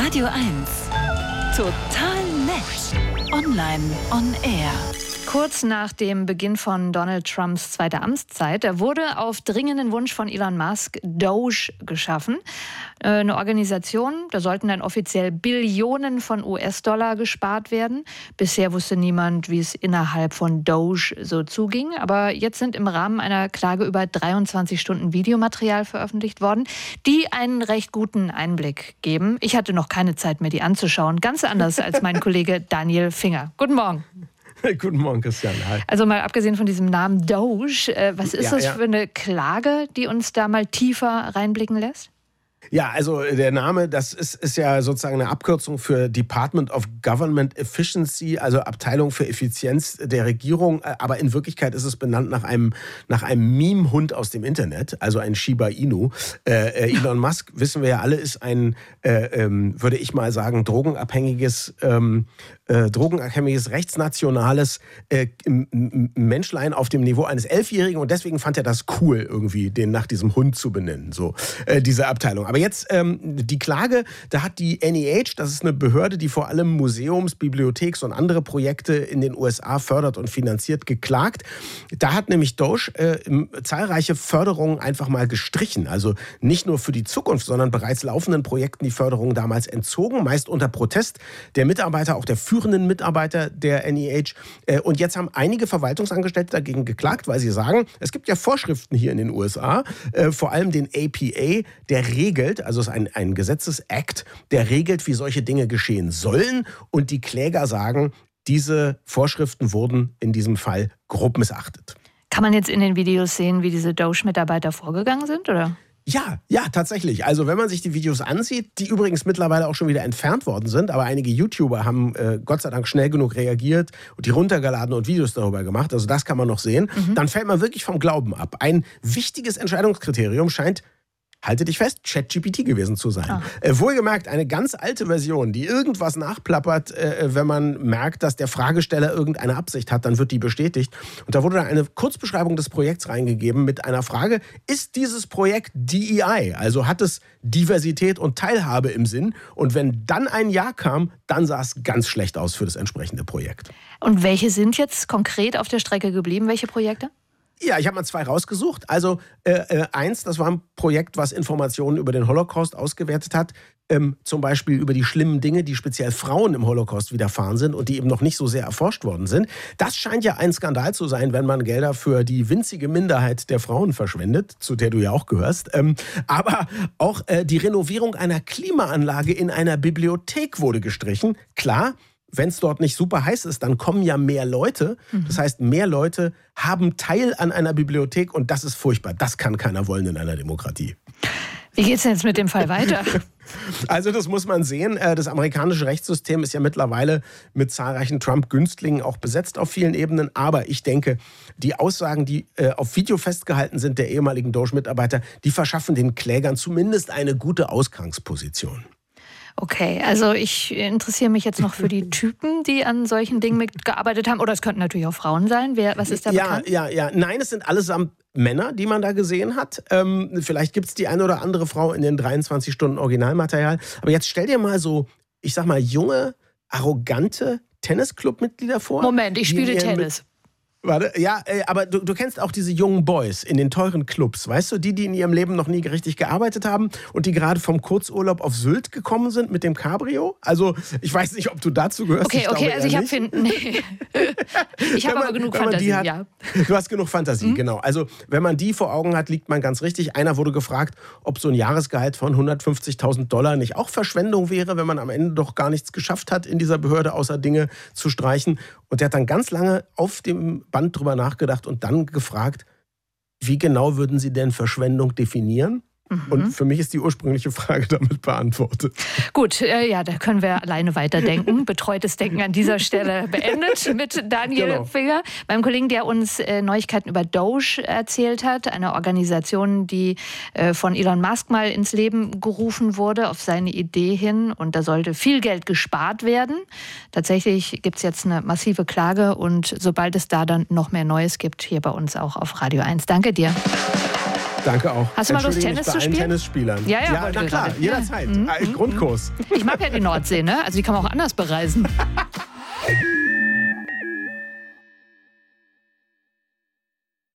Radio 1. Total nett. Online on Air. Kurz nach dem Beginn von Donald Trumps zweiter Amtszeit wurde auf dringenden Wunsch von Elon Musk Doge geschaffen. Eine Organisation, da sollten dann offiziell Billionen von US-Dollar gespart werden. Bisher wusste niemand, wie es innerhalb von Doge so zuging. Aber jetzt sind im Rahmen einer Klage über 23 Stunden Videomaterial veröffentlicht worden, die einen recht guten Einblick geben. Ich hatte noch keine Zeit mehr, die anzuschauen. Ganz anders als mein Kollege Daniel Finger. Guten Morgen. Guten Morgen, Christian. Hi. Also mal abgesehen von diesem Namen Doge, was ist das für eine Klage, die uns da mal tiefer reinblicken lässt? Ja, also der Name, das ist ja sozusagen eine Abkürzung für Department of Government Efficiency, also Abteilung für Effizienz der Regierung. Aber in Wirklichkeit ist es benannt nach einem Meme-Hund aus dem Internet, also ein Shiba Inu. Elon Musk, wissen wir ja alle, ist ein, würde ich mal sagen, drogenabhängiges, rechtsnationales Menschlein auf dem Niveau eines 11-Jährigen. Und deswegen fand er das cool, irgendwie den nach diesem Hund zu benennen, so diese Abteilung. Aber jetzt die Klage, da hat die NEH, das ist eine Behörde, die vor allem Museums-, Bibliotheks- und andere Projekte in den USA fördert und finanziert, geklagt. Da hat nämlich Doge zahlreiche Förderungen einfach mal gestrichen. Also nicht nur für die Zukunft, sondern bereits laufenden Projekten die Förderung damals entzogen, meist unter Protest der Mitarbeiter, auch der führenden Mitarbeiter der NEH. Und jetzt haben einige Verwaltungsangestellte dagegen geklagt, weil sie sagen, es gibt ja Vorschriften hier in den USA, vor allem den APA, der regelt, also es ist ein Gesetzesakt, der regelt, wie solche Dinge geschehen sollen. Und die Kläger sagen, diese Vorschriften wurden in diesem Fall grob missachtet. Kann man jetzt in den Videos sehen, wie diese Doge-Mitarbeiter vorgegangen sind, oder? Ja, tatsächlich. Also wenn man sich die Videos ansieht, die übrigens mittlerweile auch schon wieder entfernt worden sind, aber einige YouTuber haben Gott sei Dank schnell genug reagiert und die runtergeladen und Videos darüber gemacht, also das kann man noch sehen, dann fällt man wirklich vom Glauben ab. Ein wichtiges Entscheidungskriterium scheint, halte dich fest, ChatGPT gewesen zu sein. Wohlgemerkt, eine ganz alte Version, die irgendwas nachplappert, wenn man merkt, dass der Fragesteller irgendeine Absicht hat, dann wird die bestätigt. Und da wurde dann eine Kurzbeschreibung des Projekts reingegeben mit einer Frage, ist dieses Projekt DEI, also hat es Diversität und Teilhabe im Sinn? Und wenn dann ein Ja kam, dann sah es ganz schlecht aus für das entsprechende Projekt. Und welche sind jetzt konkret auf der Strecke geblieben? Welche Projekte? Ja, ich habe mal 2 rausgesucht. Also eins, das war ein Projekt, was Informationen über den Holocaust ausgewertet hat. Zum Beispiel über die schlimmen Dinge, die speziell Frauen im Holocaust widerfahren sind und die eben noch nicht so sehr erforscht worden sind. Das scheint ja ein Skandal zu sein, wenn man Gelder für die winzige Minderheit der Frauen verschwendet, zu der du ja auch gehörst. Aber auch die Renovierung einer Klimaanlage in einer Bibliothek wurde gestrichen. Klar, wenn es dort nicht super heiß ist, dann kommen ja mehr Leute. Das heißt, mehr Leute haben Teil an einer Bibliothek und das ist furchtbar. Das kann keiner wollen in einer Demokratie. Wie geht's denn jetzt mit dem Fall weiter? Also das muss man sehen. Das amerikanische Rechtssystem ist ja mittlerweile mit zahlreichen Trump-Günstlingen auch besetzt auf vielen Ebenen. Aber ich denke, die Aussagen, die auf Video festgehalten sind der ehemaligen Doge-Mitarbeiter, die verschaffen den Klägern zumindest eine gute Ausgangsposition. Okay, also ich interessiere mich jetzt noch für die Typen, die an solchen Dingen mitgearbeitet haben. Oder es könnten natürlich auch Frauen sein. Was ist da bekannt? Ja. Nein, es sind allesamt Männer, die man da gesehen hat. Vielleicht gibt es die eine oder andere Frau in den 23 Stunden Originalmaterial. Aber jetzt stell dir mal so, ich sag mal, junge, arrogante Tennisclub-Mitglieder vor. Moment, ich spiele Tennis. Warte, ja, aber du kennst auch diese jungen Boys in den teuren Clubs, weißt du, die in ihrem Leben noch nie richtig gearbeitet haben und die gerade vom Kurzurlaub auf Sylt gekommen sind mit dem Cabrio? Also, ich weiß nicht, ob du dazu gehörst. Okay, also ich habe aber genug Fantasie, ja. Du hast genug Fantasie, genau. Also, wenn man die vor Augen hat, liegt man ganz richtig. Einer wurde gefragt, ob so ein Jahresgehalt von $150.000 nicht auch Verschwendung wäre, wenn man am Ende doch gar nichts geschafft hat in dieser Behörde, außer Dinge zu streichen. Und der hat dann ganz lange auf dem Band drüber nachgedacht und dann gefragt, wie genau würden Sie denn Verschwendung definieren? Und für mich ist die ursprüngliche Frage damit beantwortet. Gut, da können wir alleine weiterdenken. Betreutes Denken an dieser Stelle beendet mit Daniel Finger, meinem Kollegen, der uns Neuigkeiten über Doge erzählt hat. Eine Organisation, die von Elon Musk mal ins Leben gerufen wurde, auf seine Idee hin. Und da sollte viel Geld gespart werden. Tatsächlich gibt es jetzt eine massive Klage. Und sobald es da dann noch mehr Neues gibt, hier bei uns auch auf Radio 1. Danke dir. Danke auch. Hast du mal Lust, Entschuldige mich Tennis zu bei allen spielen? Tennisspielern. Ja, na klar, gerade. jederzeit. Grundkurs. Ich mag ja die Nordsee, ne? Also die kann man auch anders bereisen.